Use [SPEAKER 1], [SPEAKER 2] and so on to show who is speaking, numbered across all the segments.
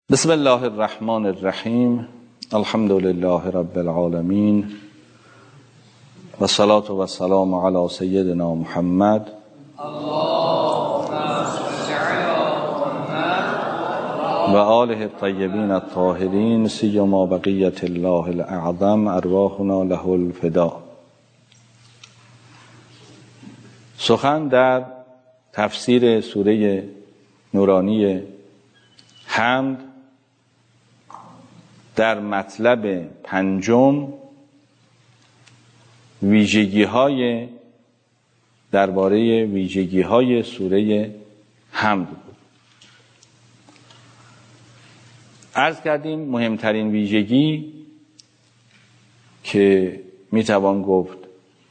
[SPEAKER 1] بسم الله الرحمن الرحیم. الحمد لله رب العالمین و صلاة و سلام علی سیدنا محمد و آله الطیبین الطاهرین سیما بقیة الله الاعظم ارواحنا له الفدا. سخن در تفسیر سوره نورانی حمد در مطلب پنجم، درباره ویژگی‌های سوره حمد بود. عرض کردیم مهمترین ویژگی که میتوان گفت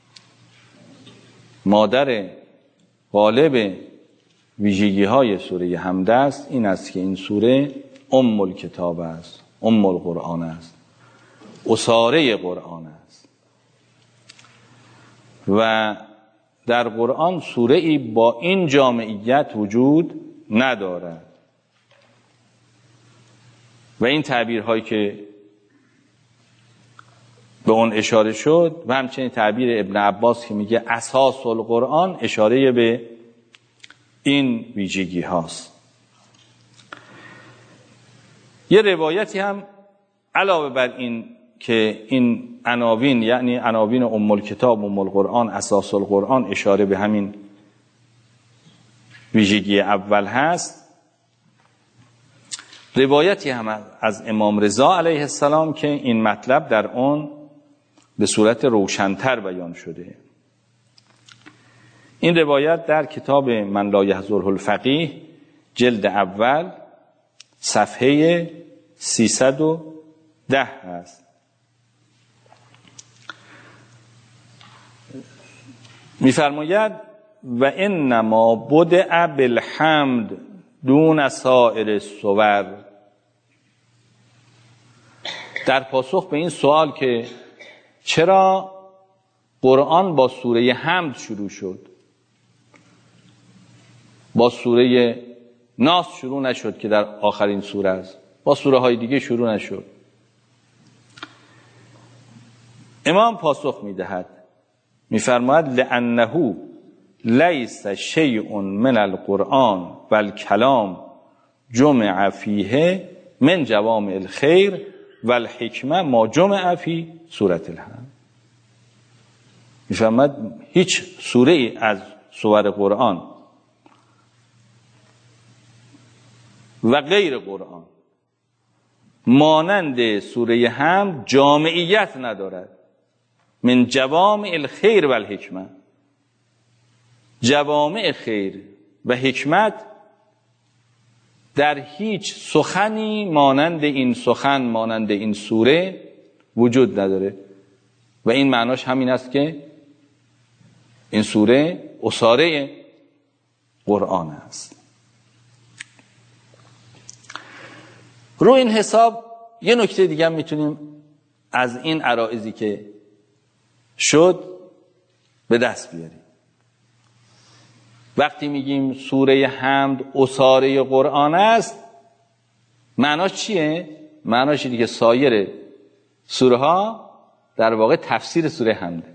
[SPEAKER 1] مادر غالب ویژگی‌های سوره حمد است، این است که این سوره ام الکتاب است، ام القرآن است، اساره قرآن است و در قرآن سوره ای با این جامعیت وجود ندارد و این تعبیرهایی که به اون اشاره شد و همچنین تعبیر ابن عباس که میگه اساس القرآن اشاره به این ویژگی هاست. یه روایتی هم علاوه بر این که این عناوین یعنی عناوین ام الکتاب، ام القرآن، اساس القرآن اشاره به همین ویژگی اول هست، روایتی هم از امام رضا علیه السلام که این مطلب در اون به صورت روشن‌تر بیان شده. این روایت در کتاب من لا یحضره الفقیه جلد اول صفحه 310 است. می‌فرماید و انما بدأ بالحمد دون سائر السور. در پاسخ به این سوال که چرا قرآن با سوره حمد شروع شد، با سوره ناس شروع نشد که در آخرین سوره است، با سوره های دیگه شروع نشد، امام پاسخ میدهد میفرماید لانه لیس شیء من القرآن والکلام جمع فیه من جوامع الخیر والحکمه ما جمع فی سوره الحمد. میفرماید هیچ سوره ای از سور قرآن و غیر قرآن مانند سوره حمد جامعیت ندارد. من جوامع الخیر و الحکمه، جوامع خیر و حکمت در هیچ سخنی مانند این سخن، مانند این سوره وجود نداره و این معناش همین است که این سوره اساره قرآن است. رو این حساب یه نکته دیگه میتونیم از این عرائضی که شد به دست بیاریم. وقتی میگیم سوره حمد اساره قرآن است، معناش چیه؟ معناش اینه که سایر سوره ها در واقع تفسیر سوره حمده،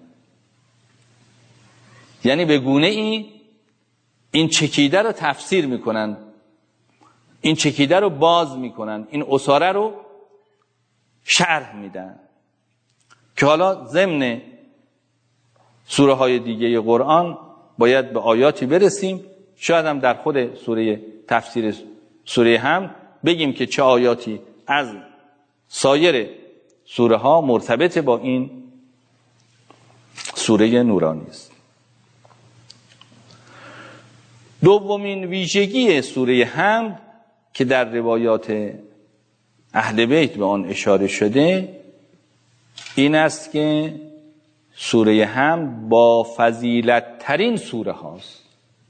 [SPEAKER 1] یعنی به گونه ای این چکیده رو تفسیر میکنن، این چکیده رو باز میکنن، این اساره رو شرح میدن که حالا ضمن سوره های دیگه قرآن باید به آیاتی برسیم، شاید هم در خود سوره تفسیر سوره حمد بگیم که چه آیاتی از سایر سوره ها مرتبط با این سوره نورانی است. دومین ویژگی سوره حمد که در روایات اهل بیت به آن اشاره شده این است که سوره حمد با فضیلت ترین سوره هاست.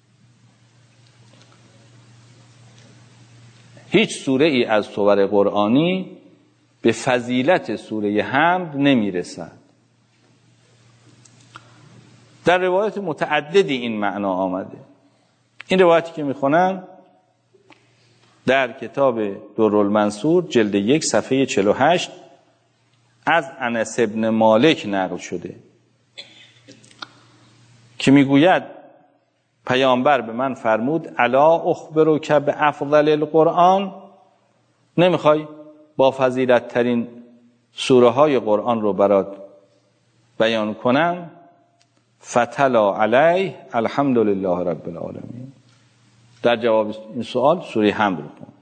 [SPEAKER 1] هیچ سوره ای از سور قرآنی به فضیلت سوره حمد نمی رسد. در روایات متعددی این معنا آمده. این روایتی که میخونم در کتاب درالمنصور جلد 1 صفحه 48 از انس بن مالک نقل شده که میگوید پیامبر به من فرمود الا اخبرک بافضل القرآن، نمیخوای با فضیلت ترین سوره های قرآن رو برات بیان کنم؟ فتلا علیه الحمدلله رب العالمین. در جواب این سوال سوره حمد رو خوند.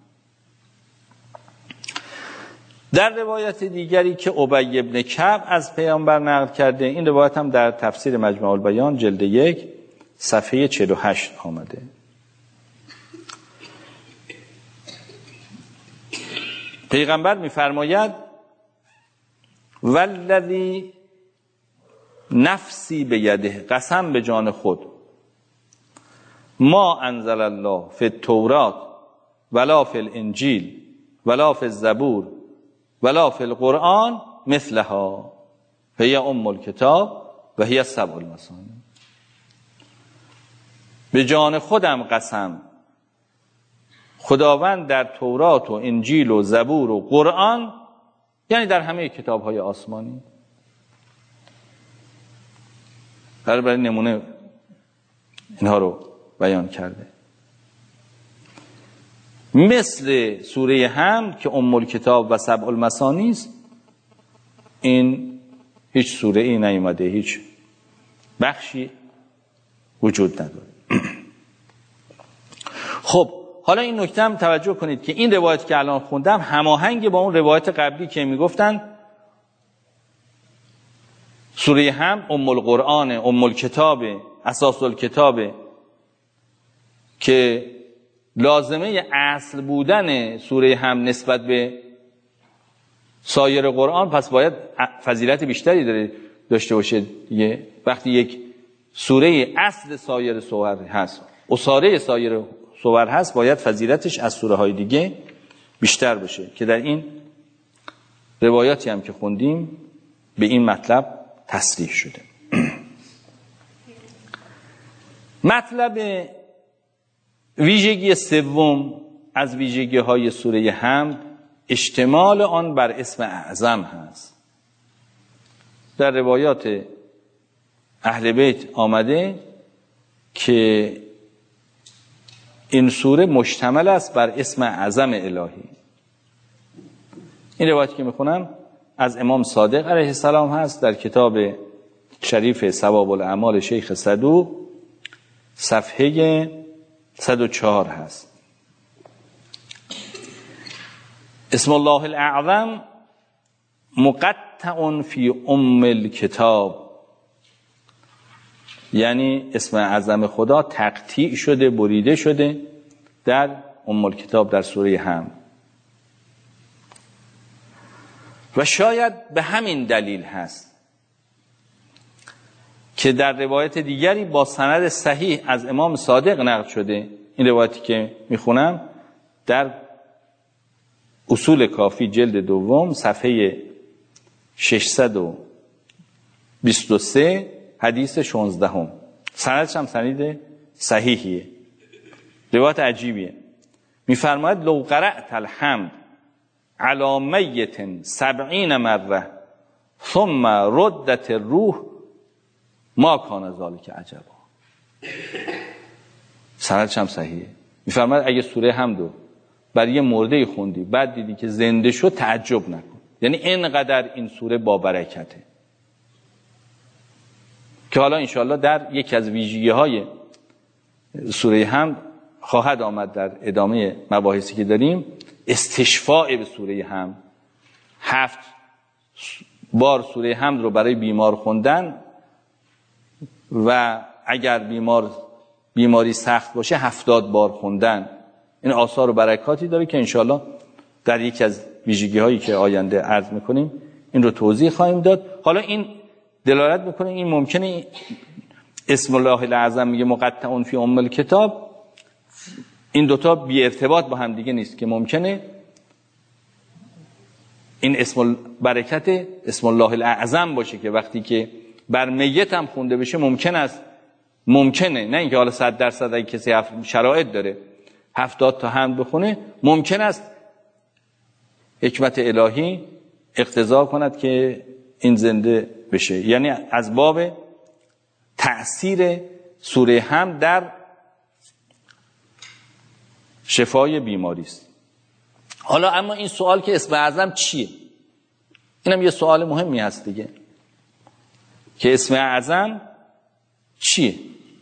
[SPEAKER 1] در روایت دیگری که ابی ابن کعب از پیامبر نقل کرده، این روایت هم در تفسیر مجمع البیان جلد 1 صفحه 48 آمده. پیغمبر می‌فرماید والذی نفسی بیده، قسم به جان خود، ما انزل الله فی التورات ولا فی الانجیل ولا فی الزبور ولا فی القرآن مثلها هی ام الکتاب و هی سبع المثانی. به جان خودم قسم، خداوند در تورات و انجیل و زبور و قرآن، یعنی در همه کتاب‌های آسمانی، برای نمونه اینها رو بیان کرده، مثل سوره حمد که ام الکتاب و سبع المثانی است، این هیچ سوره ای نیامده، هیچ بخشی وجود نداره. خب حالا این نکته هم توجه کنید که این روایت که الان خوندم هماهنگ با اون روایت قبلی که میگفتن سوره حمد ام القرآن، ام الکتاب، اساس الکتاب، که لازمه اصل بودن سوره حمد نسبت به سایر قرآن، پس باید فضیلت بیشتری داشته باشه دیگه. وقتی یک سوره اصل سایر سور هست، اساره سایر سور هست، باید فضیلتش از سوره های دیگه بیشتر باشه، که در این روایاتی هم که خوندیم به این مطلب تصریح شده. مطلب ویژگی سوم از ویژگی های سوره حمد اشتمال آن بر اسم اعظم هست. در روایات اهل بیت آمده که این سوره مشتمل است بر اسم اعظم الهی. این روایتی که میخونم از امام صادق علیه السلام هست، در کتاب شریف ثواب الاعمال شیخ صدوق صفحه 104 هست. اسم الله الاعظم مقطع فی ام الکتاب، یعنی اسم اعظم خدا تقطیع شده، بریده شده در ام الکتاب، در سوره حمد. و شاید به همین دلیل هست که در روایت دیگری با سند صحیح از امام صادق نقل شده، این روایتی که میخونم در اصول کافی جلد 2 صفحه 623 حدیث 16، سندش هم سند صحیحیه، روایت عجیبیه. میفرماید لو قرأت الحمد علی میت 70 مره ثم ردت الروح ما کان ذلک عجبا. سندش هم صحیحه. میفرماید اگه سوره حمدو برای یه مرده خوندی بعد دیدی که زنده شد تعجب نکن، یعنی اینقدر این سوره با برکته، که حالا انشاءالله در یکی از ویژگی‌های سوره حمد خواهد آمد در ادامه مباحثی که داریم، استشفاء به سوره حمد. 7 بار سوره حمد رو برای بیمار خوندن و اگر بیماری سخت باشه 70 بار خوندن، این آثار و برکاتی داره که انشاءالله در یکی از ویژگی‌هایی که آینده عرض می‌کنیم این رو توضیح خواهیم داد. حالا این دلالت می‌کنه این ممکنه اسم الله الاعظم میگه مقطع فی ام الکتاب، این دوتا بی ارتباط با هم دیگه نیست، که ممکنه این اسم برکت اسم الله الاعظم باشه که وقتی که بر میت هم خونده بشه ممکنه، نه اینکه حالا 100% اگه کسی شرایط داره 70 تا حمد بخونه، ممکن است حکمت الهی اقتضا کند که این زنده بشه. یعنی از باب تأثیر سوره حمد در شفای بیماری است. حالا اما این سوال که اسم اعظم چیه؟ اینم یه سوال مهمی هست دیگه، که اسم اعظم چیه؟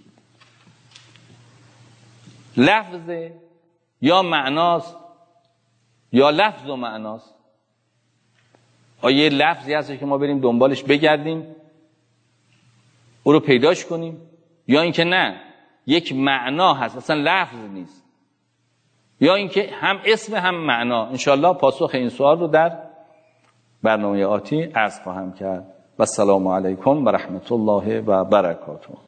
[SPEAKER 1] لفظ یا معناست یا لفظ و معناست؟ آیا یه لفظی هست که ما بریم دنبالش بگردیم او رو پیداش کنیم، یا اینکه نه یک معنا هست اصلا لفظ نیست، یا اینکه هم اسم هم معنا؟ انشالله پاسخ این سوال رو در برنامه آتی عرض خواهم کرد. و السلام علیکم و رحمت الله و برکاته.